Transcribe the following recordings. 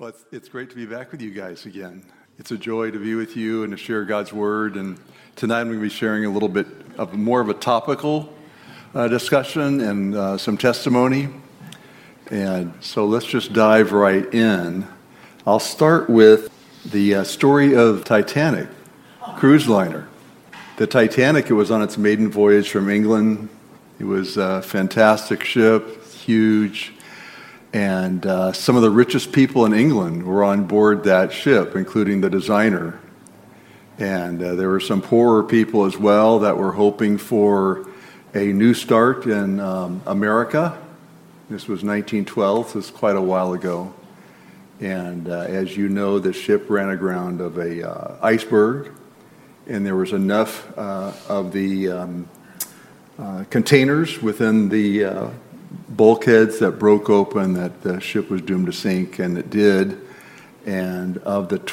Well, it's great to be back with you guys again. It's a joy to be with you and to share God's Word. And tonight I'm going to be sharing a little bit of more of a topical discussion and some testimony. And so let's just dive right in. I'll start with the story of Titanic cruise liner. The Titanic, it was on its maiden voyage from England. It was a fantastic ship, huge. And some of the richest people in England were on board that ship, including the designer. And there were some poorer people as well that were hoping for a new start in America. This was 1912, so it's quite a while ago. And as you know, the ship ran aground of a iceberg, and there was enough of the containers within the bulkheads that broke open that the ship was doomed to sink, and it did. And of the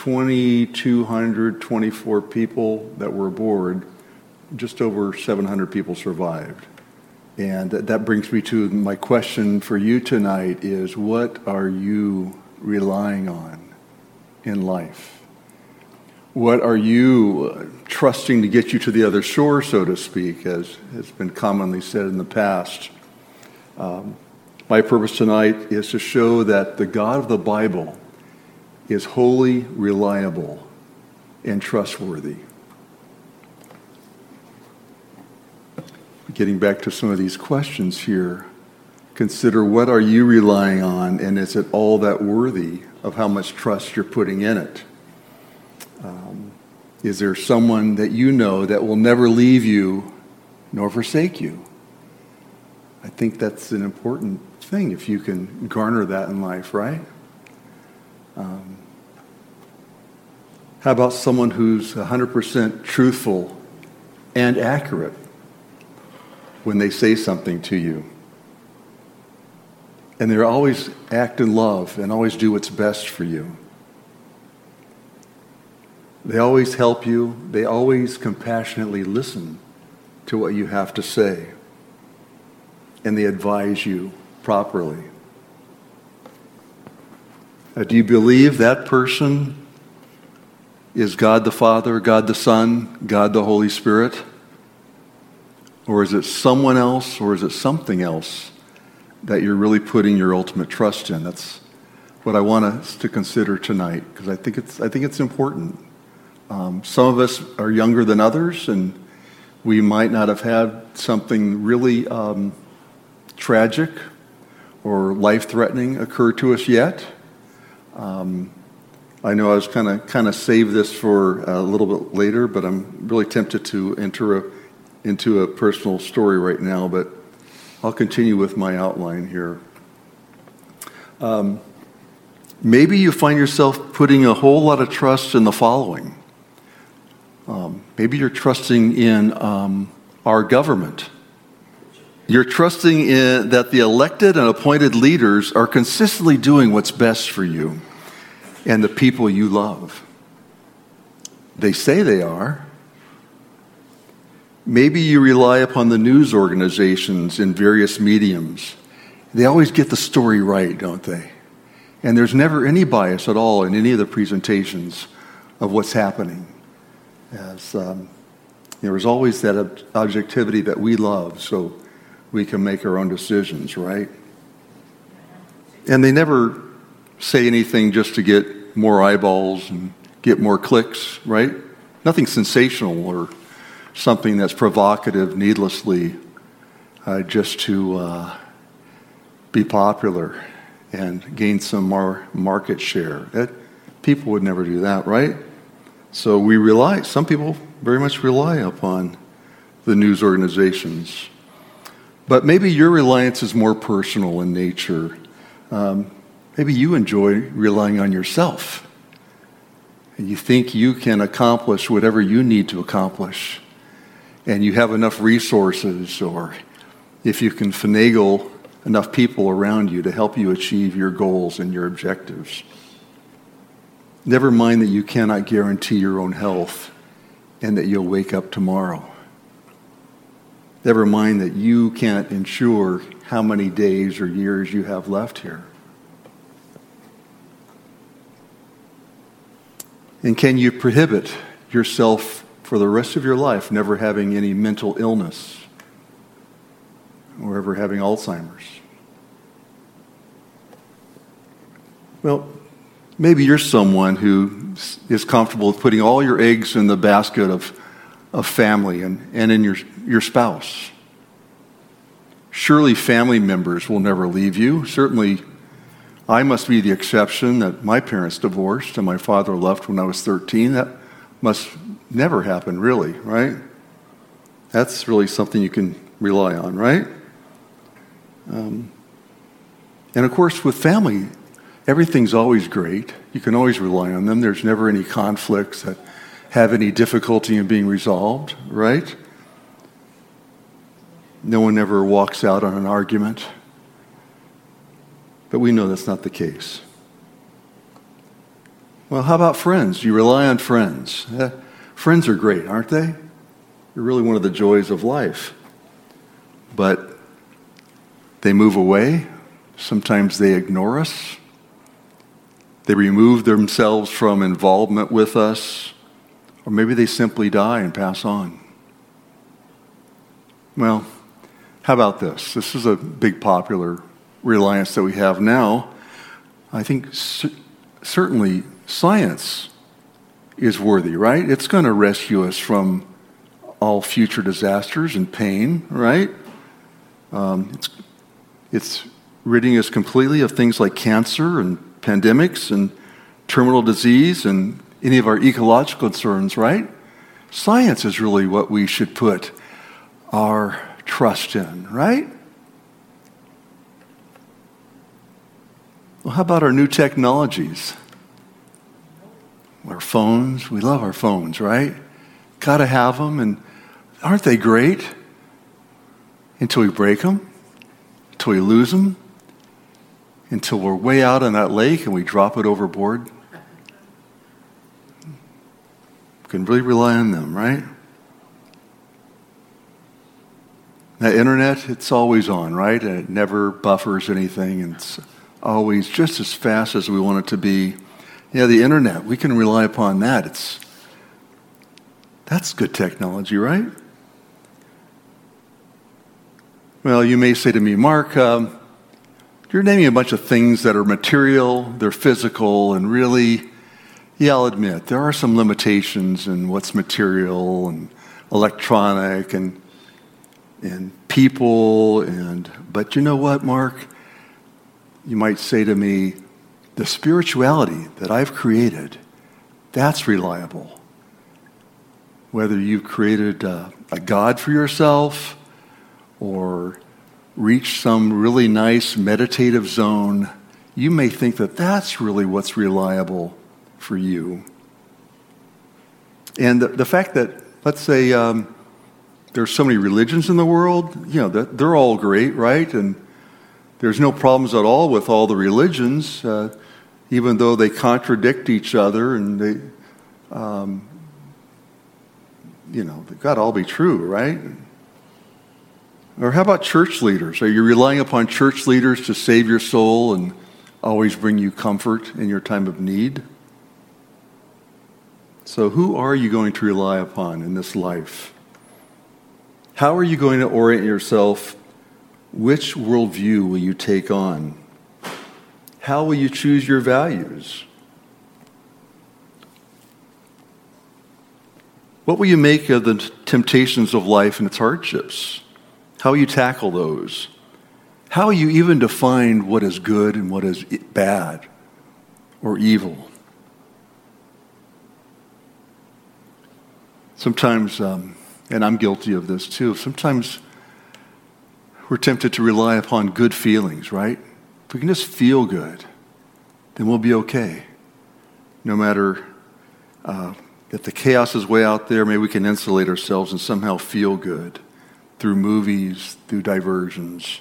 2,224 people that were aboard, just over 700 people survived. And that brings me to my question for you tonight is, what are you relying on in life? What are you trusting to get you to the other shore, so to speak, as has been commonly said in the past? My purpose tonight is to show that the God of the Bible is wholly reliable and trustworthy. Getting back to some of these questions here, consider, what are you relying on, and is it all that worthy of how much trust you're putting in it? Is there someone that you know that will never leave you nor forsake you? I think that's an important thing if you can garner that in life, right? How about someone who's 100% truthful and accurate when they say something to you? And they always act in love and always do what's best for you. They always help you. They always compassionately listen to what you have to say. And they advise you properly. Do you believe that person is God the Father, God the Son, God the Holy Spirit? Or is it someone else, or is it something else that you're really putting your ultimate trust in? That's what I want us to consider tonight, because I think it's important. Some of us are younger than others, and we might not have had something really tragic or life-threatening occur to us yet. I know I was kind of save this for a little bit later, but I'm really tempted to enter into a personal story right now, but I'll continue with my outline here. Maybe you find yourself putting a whole lot of trust in the following. Maybe you're trusting in our government. You're trusting in that the elected and appointed leaders are consistently doing what's best for you and the people you love. They say they are. Maybe you rely upon the news organizations in various mediums. They always get the story right, don't they? And there's never any bias at all in any of the presentations of what's happening. As there's always that objectivity that we love, so we can make our own decisions, right? And they never say anything just to get more eyeballs and get more clicks, right? Nothing sensational or something that's provocative needlessly, just to be popular and gain some more market share. People would never do that, right? So some people very much rely upon the news organizations. But maybe your reliance is more personal in nature. Maybe you enjoy relying on yourself. And you think you can accomplish whatever you need to accomplish. And you have enough resources, or if you can finagle enough people around you to help you achieve your goals and your objectives. Never mind that you cannot guarantee your own health and that you'll wake up tomorrow. Never mind that you can't ensure how many days or years you have left here. And can you prohibit yourself for the rest of your life never having any mental illness or ever having Alzheimer's? Well, maybe you're someone who is comfortable with putting all your eggs in the basket of family and in your spouse. Surely family members will never leave you. Certainly, I must be the exception that my parents divorced and my father left when I was 13. That must never happen, really, right? That's really something you can rely on, right? And of course, with family, everything's always great. You can always rely on them. There's never any conflicts that have any difficulty in being resolved, right? No one ever walks out on an argument. But we know that's not the case. Well, how about friends? You rely on friends. Friends are great, aren't they? They're really one of the joys of life. But they move away. Sometimes they ignore us. They remove themselves from involvement with us. Or maybe they simply die and pass on. Well, how about this? This is a big popular reliance that we have now. I think certainly science is worthy, right? It's going to rescue us from all future disasters and pain, right? It's ridding us completely of things like cancer and pandemics and terminal disease and any of our ecological concerns, right? Science is really what we should put our trust in, right? Well, how about our new technologies? Our phones, we love our phones, right? Got to have them, and aren't they great? Until we break them, until we lose them, until we're way out on that lake and we drop it overboard. We can really rely on them, right? That internet, it's always on, right? And it never buffers anything, and it's always just as fast as we want it to be. Yeah, the internet, we can rely upon that. That's good technology, right? Well, you may say to me, Mark, you're naming a bunch of things that are material, they're physical, and really, yeah, I'll admit, there are some limitations in what's material and electronic and people, but you know what, Mark? You might say to me, the spirituality that I've created, that's reliable. Whether you've created a God for yourself or reached some really nice meditative zone, you may think that that's really what's reliable for you. And the fact that, let's say, there's so many religions in the world, they're all great, right? And there's no problems at all with all the religions, even though they contradict each other and they've got to all be true, right? Or how about church leaders? Are you relying upon church leaders to save your soul and always bring you comfort in your time of need? So who are you going to rely upon in this life? How are you going to orient yourself? Which worldview will you take on? How will you choose your values? What will you make of the temptations of life and its hardships? How will you tackle those? How will you even define what is good and what is bad or evil? Sometimes, and I'm guilty of this too, sometimes we're tempted to rely upon good feelings, right? If we can just feel good, then we'll be okay. No matter if the chaos is way out there, maybe we can insulate ourselves and somehow feel good through movies, through diversions.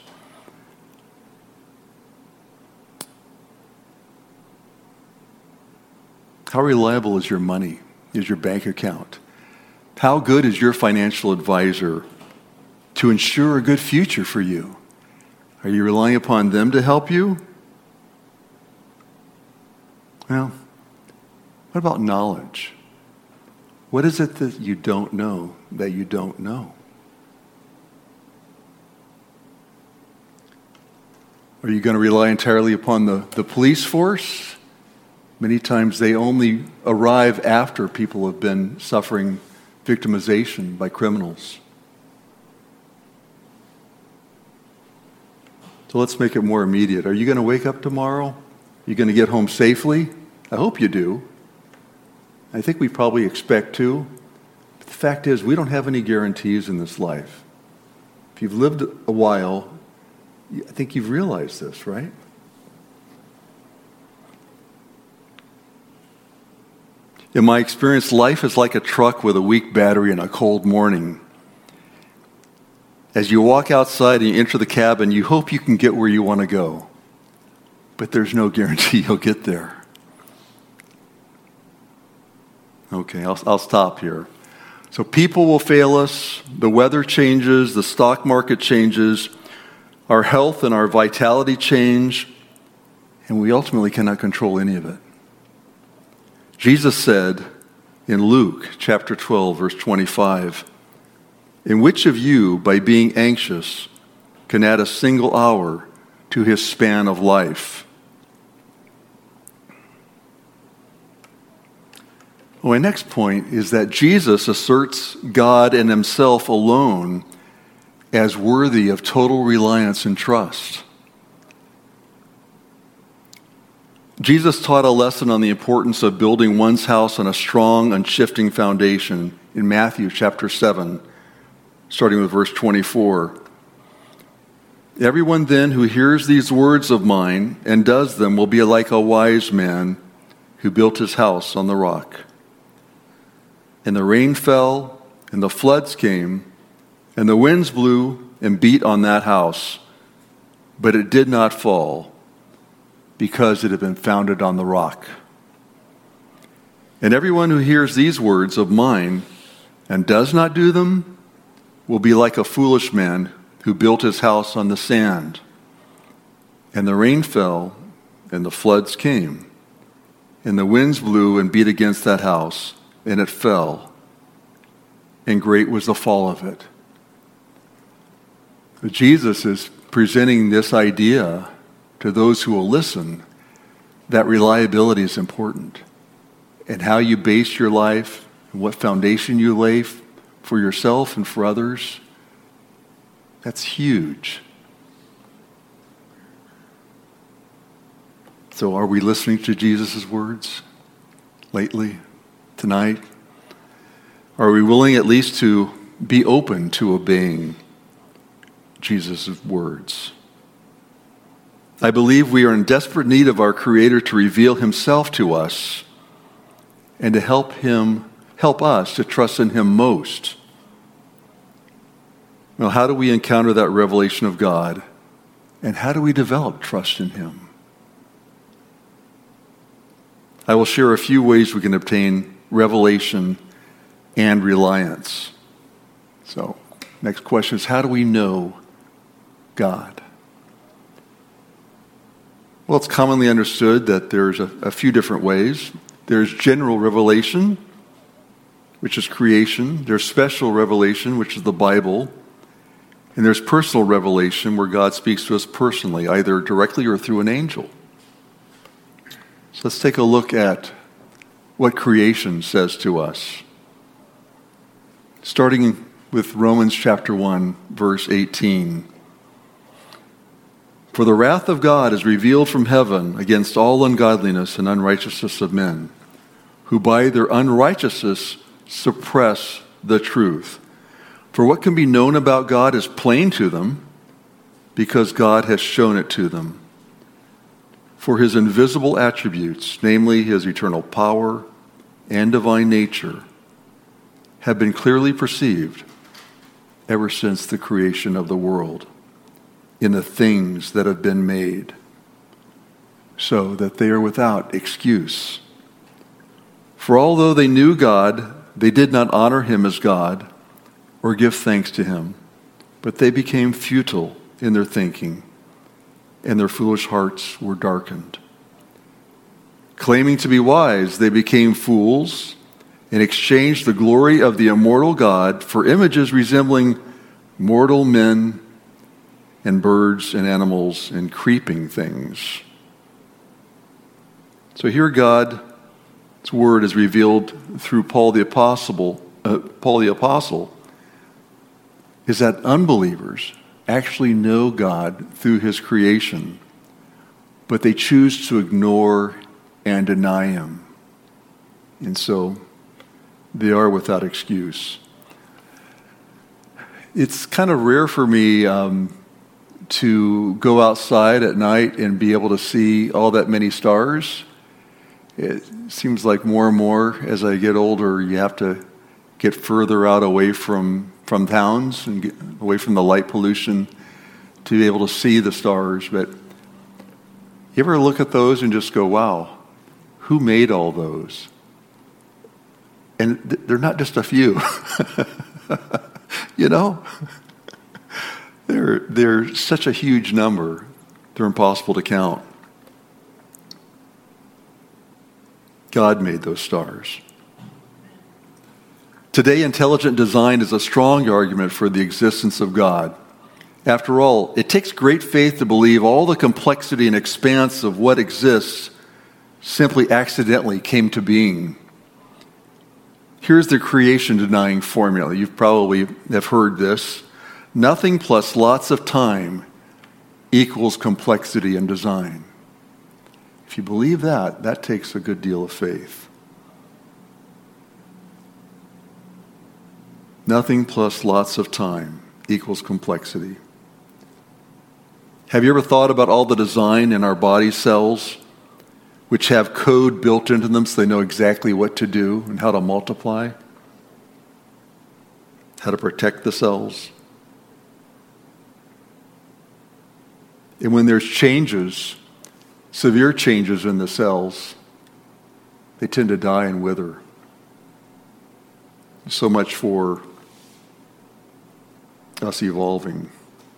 How reliable is your money? Is your bank account? How good is your financial advisor to ensure a good future for you? Are you relying upon them to help you? Well, What about knowledge? What is it that you don't know that you don't know? Are you going to rely entirely upon the police force? Many times they only arrive after people have been suffering victimization by criminals. So let's make it more immediate. Are you going to wake up tomorrow? Are you going to get home safely? I hope you do. I think we probably expect to. But the fact is, we don't have any guarantees in this life. If you've lived a while, I think you've realized this, right? In my experience, life is like a truck with a weak battery and a cold morning. As you walk outside and you enter the cabin, you hope you can get where you want to go. But there's no guarantee you'll get there. Okay, I'll stop here. So people will fail us, the weather changes, the stock market changes, our health and our vitality change, and we ultimately cannot control any of it. Jesus said in Luke chapter 12, verse 25, "And which of you, by being anxious, can add a single hour to his span of life?" Well, my next point is that Jesus asserts God and himself alone as worthy of total reliance and trust. Jesus taught a lesson on the importance of building one's house on a strong, unshifting foundation in Matthew chapter 7, starting with verse 24. "Everyone then who hears these words of mine and does them will be like a wise man who built his house on the rock. And the rain fell, and the floods came, and the winds blew and beat on that house, but it did not fall, because it had been founded on the rock. And everyone who hears these words of mine and does not do them will be like a foolish man who built his house on the sand. And the rain fell, and the floods came, and the winds blew and beat against that house, and it fell, and great was the fall of it." But Jesus is presenting this idea to those who will listen, that reliability is important. And how you base your life, and what foundation you lay for yourself and for others, that's huge. So are we listening to Jesus' words lately, tonight? Are we willing at least to be open to obeying Jesus' words? I believe we are in desperate need of our Creator to reveal himself to us and to help us to trust in him most. Well, how do we encounter that revelation of God? And how do we develop trust in him? I will share a few ways we can obtain revelation and reliance. So, next question is, how do we know God? Well, it's commonly understood that there's a few different ways. There's general revelation, which is creation. There's special revelation, which is the Bible. And there's personal revelation, where God speaks to us personally, either directly or through an angel. So let's take a look at what creation says to us. Starting with Romans chapter 1, verse 18. "For the wrath of God is revealed from heaven against all ungodliness and unrighteousness of men, who by their unrighteousness suppress the truth. For what can be known about God is plain to them, because God has shown it to them. For his invisible attributes, namely his eternal power and divine nature, have been clearly perceived ever since the creation of the world in the things that have been made, so that they are without excuse. For although they knew God, they did not honor him as God or give thanks to him, but they became futile in their thinking, and their foolish hearts were darkened. Claiming to be wise, they became fools and exchanged the glory of the immortal God for images resembling mortal men and birds and animals and creeping things. So here God's word is revealed through Paul the Apostle, is that unbelievers actually know God through his creation, but they choose to ignore and deny him. And so they are without excuse. It's kind of rare for me to go outside at night and be able to see all that many stars. It seems like more and more as I get older, you have to get further out away from towns and get away from the light pollution to be able to see the stars. But you ever look at those and just go, wow, who made all those? And they're not just a few. You know? They're such a huge number, they're impossible to count. God made those stars. Today, intelligent design is a strong argument for the existence of God. After all, it takes great faith to believe all the complexity and expanse of what exists simply accidentally came to being. Here's the creation-denying formula. You probably have heard this. Nothing plus lots of time equals complexity and design. If you believe that, that takes a good deal of faith. Nothing plus lots of time equals complexity. Have you ever thought about all the design in our body cells, which have code built into them so they know exactly what to do and how to multiply, how to protect the cells? And when there's changes, severe changes in the cells, they tend to die and wither. So much for us evolving.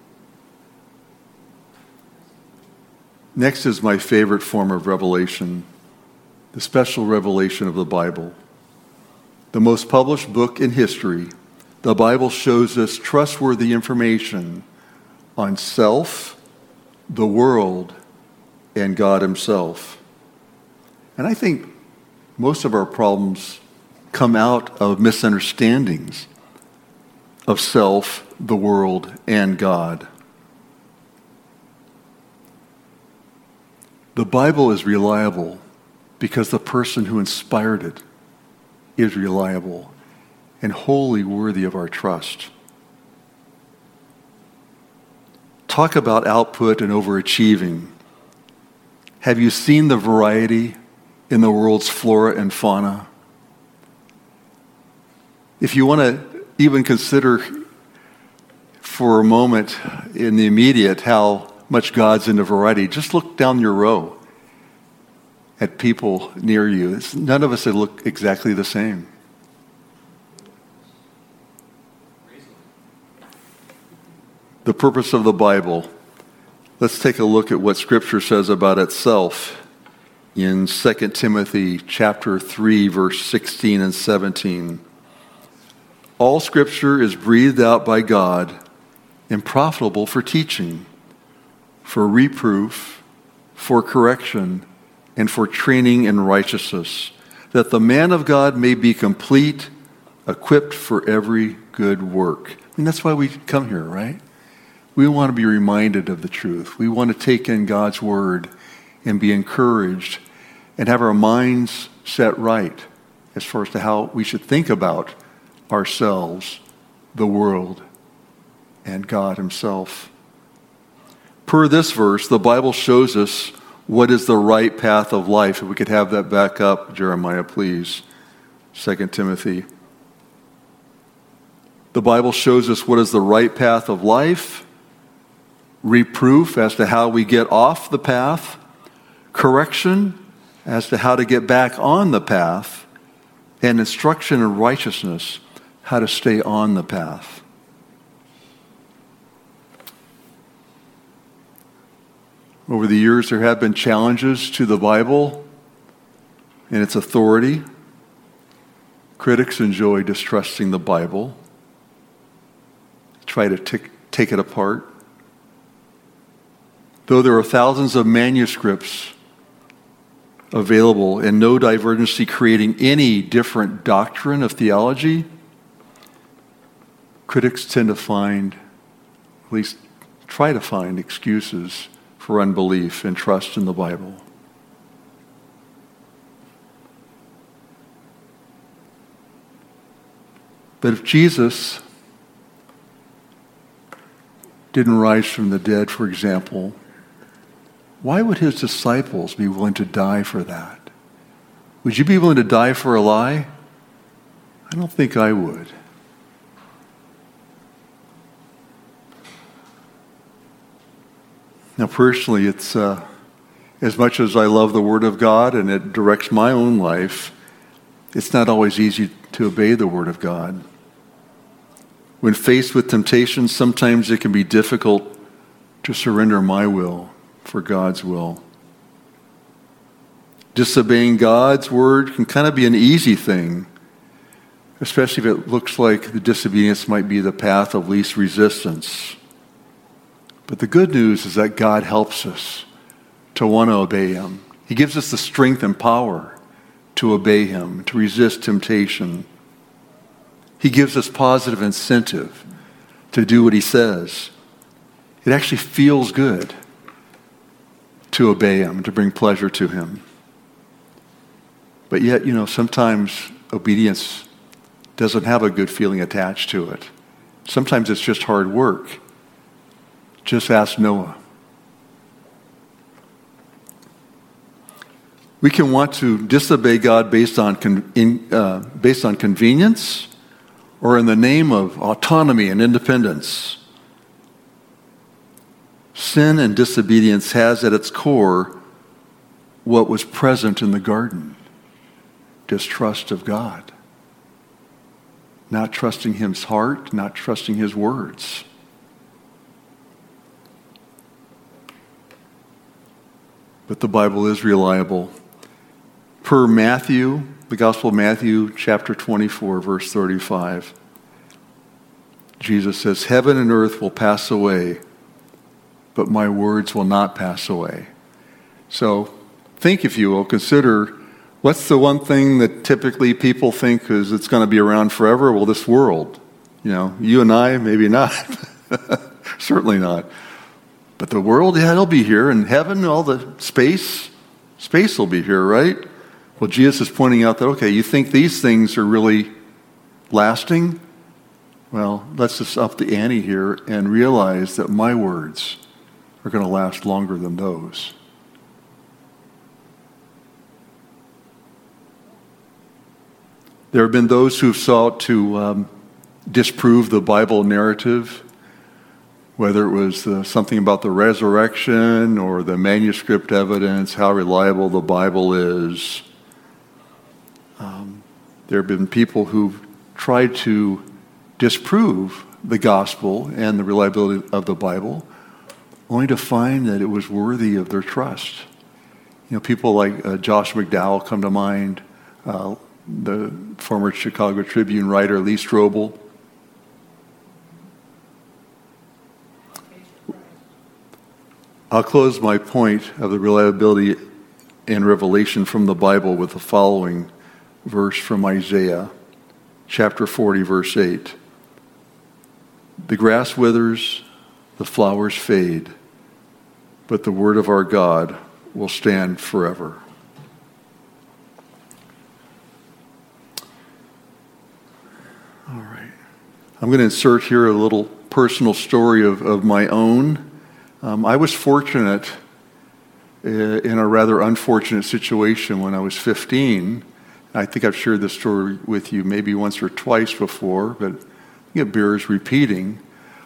Next is my favorite form of revelation, the special revelation of the Bible. The most published book in history, the Bible shows us trustworthy information on self, the world, and God himself. And I think most of our problems come out of misunderstandings of self, the world, and God. The Bible is reliable because the person who inspired it is reliable and wholly worthy of our trust. Talk about output and overachieving. Have you seen the variety in the world's flora and fauna? If you want to even consider for a moment in the immediate how much God's into variety, just look down your row at people near you. None of us look exactly the same. The purpose of the Bible. Let's take a look at what Scripture says about itself in 2 Timothy chapter 3, verse 16 and 17. All Scripture is breathed out by God and profitable for teaching, for reproof, for correction, and for training in righteousness, that the man of God may be complete, equipped for every good work. I mean, that's why we come here, right? We want to be reminded of the truth. We want to take in God's word and be encouraged and have our minds set right as far as to how we should think about ourselves, the world, and God himself. Per this verse, the Bible shows us what is the right path of life. If we could have that back up, Jeremiah, please. 2 Timothy. The Bible shows us what is the right path of life, reproof as to how we get off the path, correction as to how to get back on the path, and instruction in righteousness, how to stay on the path. Over the years, there have been challenges to the Bible and its authority. Critics enjoy distrusting the Bible, try to take it apart. Though there are thousands of manuscripts available and no divergency creating any different doctrine of theology, critics tend to find, at least try to find, excuses for unbelief and trust in the Bible. But if Jesus didn't rise from the dead, for example, why would his disciples be willing to die for that? Would you be willing to die for a lie? I don't think I would. Now, personally, it's as much as I love the Word of God and it directs my own life, it's not always easy to obey the Word of God. When faced with temptation, sometimes it can be difficult to surrender my will for God's will. Disobeying God's word can kind of be an easy thing, especially if it looks like the disobedience might be the path of least resistance. But the good news is that God helps us to want to obey Him. He gives us the strength and power to obey Him, to resist temptation. He gives us positive incentive to do what He says. It actually feels good to obey Him, to bring pleasure to Him. But yet, sometimes obedience doesn't have a good feeling attached to it. Sometimes it's just hard work. Just ask Noah. We can want to disobey God based on convenience or in the name of autonomy and independence. Sin and disobedience has at its core what was present in the garden: distrust of God. Not trusting His heart, not trusting His words. But the Bible is reliable. Per Matthew, the Gospel of Matthew, chapter 24, verse 35, Jesus says, "Heaven and earth will pass away, but my words will not pass away." So think, if you will, consider, what's the one thing that typically people think is it's going to be around forever? Well, this world. You and I, maybe not. Certainly not. But the world, yeah, it'll be here. And heaven, all the space will be here, right? Well, Jesus is pointing out that, okay, you think these things are really lasting? Well, let's just up the ante here and realize that my words are going to last longer than those. There have been those who've sought to disprove the Bible narrative, whether it was something about the resurrection or the manuscript evidence, how reliable the Bible is. There have been people who've tried to disprove the gospel and the reliability of the Bible, only to find that it was worthy of their trust. People like Josh McDowell come to mind, the former Chicago Tribune writer Lee Strobel. I'll close my point of the reliability and revelation from the Bible with the following verse from Isaiah, chapter 40, verse 8. "The grass withers, the flowers fade, but the word of our God will stand forever." All right. I'm going to insert here a little personal story of my own. I was fortunate in a rather unfortunate situation when I was 15. I think I've shared this story with you maybe once or twice before, but I think it bears repeating.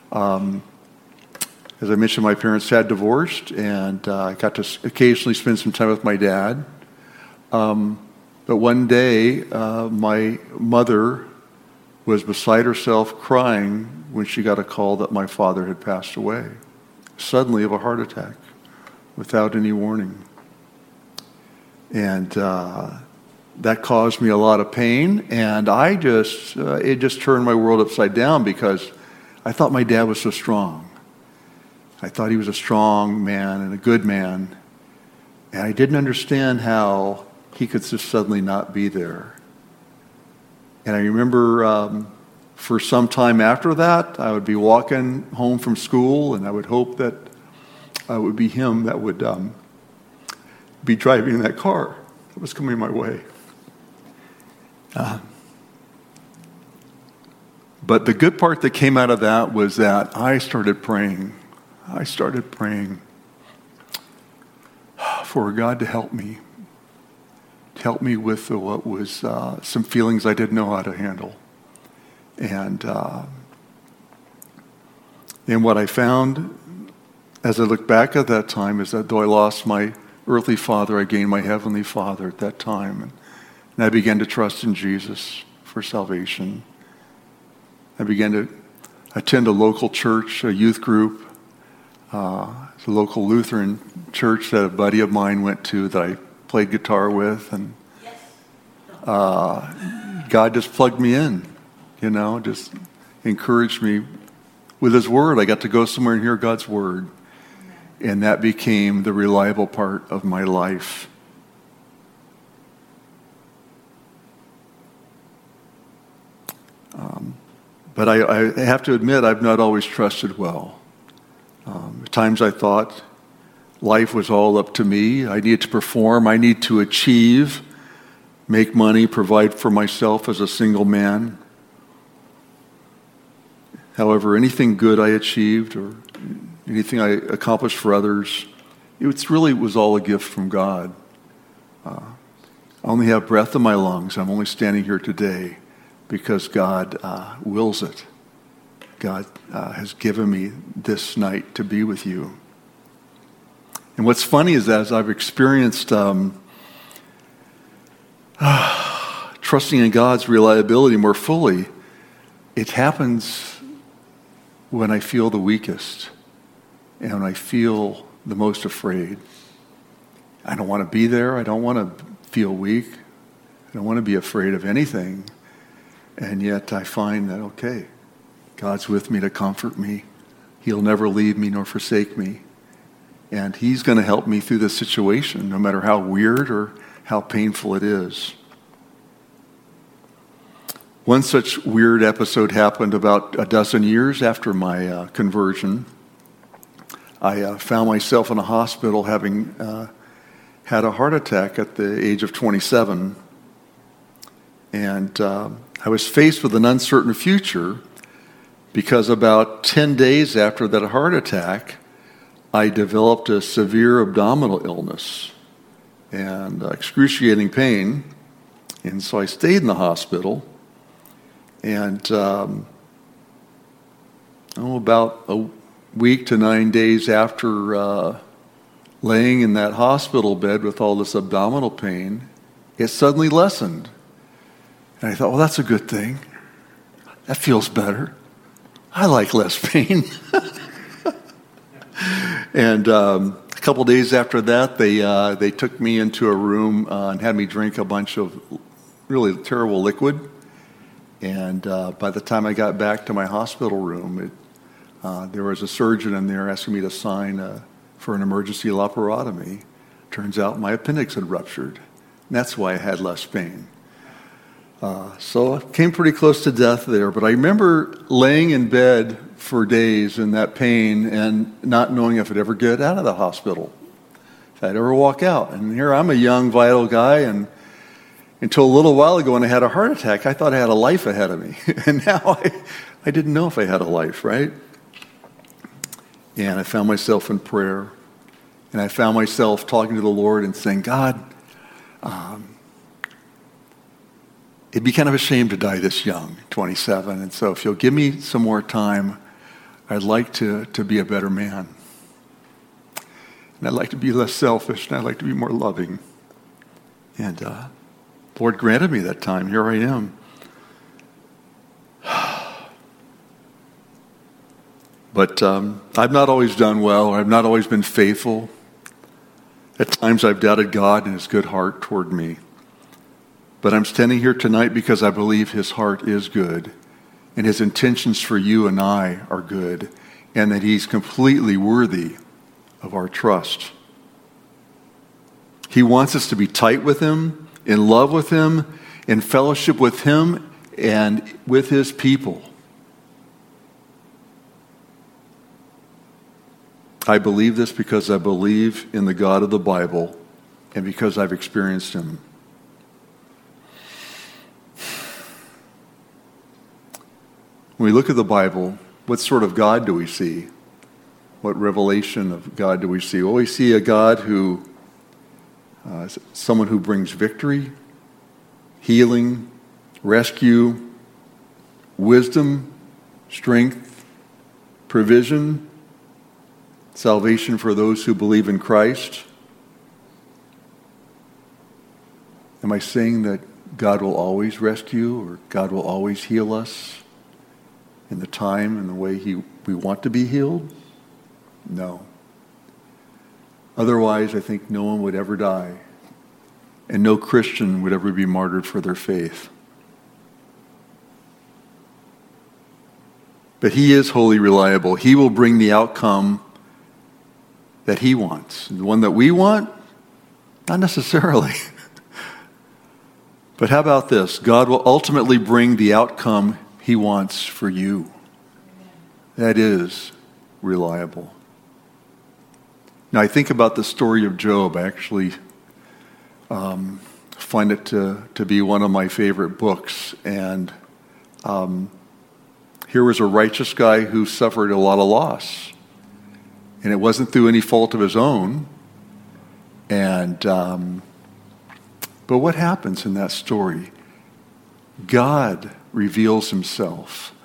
As I mentioned, my parents had divorced, and I got to occasionally spend some time with my dad. But one day, my mother was beside herself crying when she got a call that my father had passed away, suddenly, of a heart attack, without any warning. And that caused me a lot of pain, and it just turned my world upside down because I thought my dad was so strong. I thought he was a strong man and a good man, and I didn't understand how he could just suddenly not be there. And I remember for some time after that, I would be walking home from school, and I would hope that it would be him that would be driving that car that was coming my way. But the good part that came out of that was that I started praying. I started praying for God to help me with what was some feelings I didn't know how to handle. And what I found as I look back at that time is that though I lost my earthly father, I gained my heavenly Father at that time. And I began to trust in Jesus for salvation. I began to attend a local church, a youth group, the local Lutheran church that a buddy of mine went to that I played guitar with. And God just plugged me in, just encouraged me with His Word. I got to go somewhere and hear God's Word. And that became the reliable part of my life. But I have to admit, I've not always trusted well. At times I thought life was all up to me. I need to perform. I need to achieve, make money, provide for myself as a single man. However, anything good I achieved or anything I accomplished for others, it really was all a gift from God. I only have breath in my lungs. I'm only standing here today because God wills it. God has given me this night to be with you. And what's funny is that as I've experienced trusting in God's reliability more fully, it happens when I feel the weakest and when I feel the most afraid. I don't want to be there. I don't want to feel weak. I don't want to be afraid of anything. And yet I find that, okay, God's with me to comfort me. He'll never leave me nor forsake me. And He's going to help me through this situation, no matter how weird or how painful it is. One such weird episode happened about a dozen years after my conversion. I found myself in a hospital having had a heart attack at the age of 27. And I was faced with an uncertain future because about 10 days after that heart attack, I developed a severe abdominal illness and excruciating pain. And so I stayed in the hospital. And about a week to 9 days after laying in that hospital bed with all this abdominal pain, it suddenly lessened. And I thought, well, that's a good thing. That feels better. I like less pain. And a couple days after that, they took me into a room and had me drink a bunch of really terrible liquid. And by the time I got back to my hospital room, there was a surgeon in there asking me to sign for an emergency laparotomy. Turns out my appendix had ruptured. And that's why I had less pain. So I came pretty close to death there. But I remember laying in bed for days in that pain and not knowing if I'd ever get out of the hospital, if I'd ever walk out. And here I'm a young, vital guy, and until a little while ago when I had a heart attack, I thought I had a life ahead of me. And now I didn't know if I had a life, right? And I found myself in prayer. And I found myself talking to the Lord and saying, God, it'd be kind of a shame to die this young, 27. And so if you'll give me some more time, I'd like to be a better man. And I'd like to be less selfish, and I'd like to be more loving. And Lord granted me that time. Here I am. But I've not always done well. I've not always been faithful. At times I've doubted God and His good heart toward me. But I'm standing here tonight because I believe his heart is good, and his intentions for you and I are good, and that he's completely worthy of our trust. He wants us to be tight with him, in love with him, in fellowship with him, and with his people. I believe this because I believe in the God of the Bible and because I've experienced him. When we look at the Bible, what sort of God do we see? What revelation of God do we see? Well, we see a God who, someone who brings victory, healing, rescue, wisdom, strength, provision, salvation for those who believe in Christ. Am I saying that God will always rescue or God will always heal us in the time and the way we want to be healed? No. Otherwise, I think no one would ever die, and no Christian would ever be martyred for their faith. But he is wholly reliable. He will bring the outcome that he wants. The one that we want? Not necessarily. But how about this? God will ultimately bring the outcome he wants for you. That is reliable. Now, I think about the story of Job. I actually find it to be one of my favorite books. And here was a righteous guy who suffered a lot of loss. And it wasn't through any fault of his own. And but what happens in that story? God reveals himself.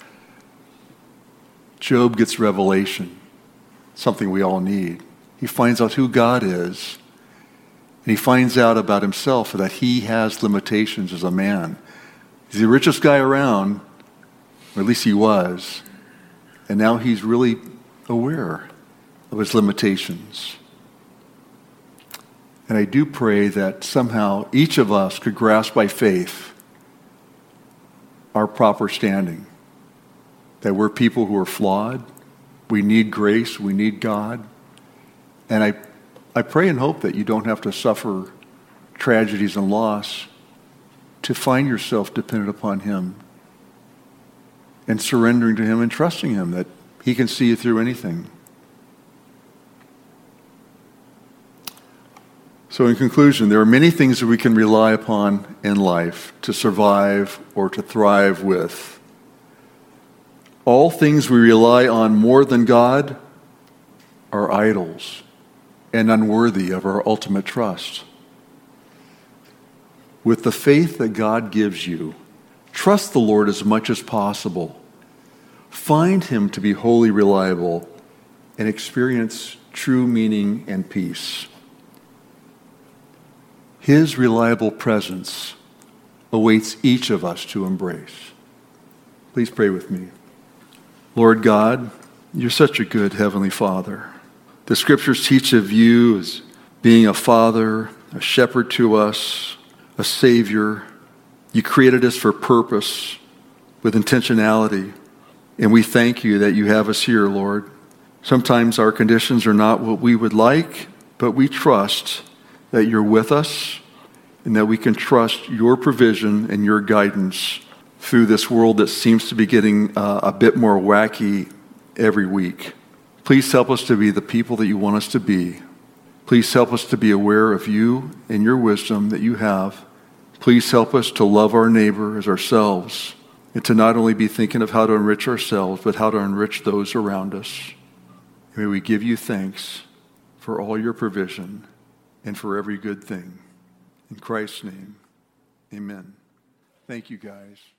Job gets revelation, something we all need. He finds out who God is, and he finds out about himself that he has limitations as a man. He's the richest guy around, or at least he was, and now he's really aware of his limitations. And I do pray that somehow each of us could grasp by faith our proper standing, that we're people who are flawed, we need grace, we need God. And I pray and hope that you don't have to suffer tragedies and loss to find yourself dependent upon him and surrendering to him and trusting him that he can see you through anything. So in conclusion, there are many things that we can rely upon in life to survive or to thrive with. All things we rely on more than God are idols and unworthy of our ultimate trust. With the faith that God gives you, trust the Lord as much as possible. Find him to be wholly reliable and experience true meaning and peace. His reliable presence awaits each of us to embrace. Please pray with me. Lord God, you're such a good Heavenly Father. The Scriptures teach of you as being a Father, a shepherd to us, a Savior. You created us for purpose, with intentionality. And we thank you that you have us here, Lord. Sometimes our conditions are not what we would like, but we trust that you're with us and that we can trust your provision and your guidance through this world that seems to be getting a bit more wacky every week. Please help us to be the people that you want us to be. Please help us to be aware of you and your wisdom that you have. Please help us to love our neighbor as ourselves and to not only be thinking of how to enrich ourselves, but how to enrich those around us. May we give you thanks for all your provision and for every good thing. In Christ's name, amen. Thank you, guys.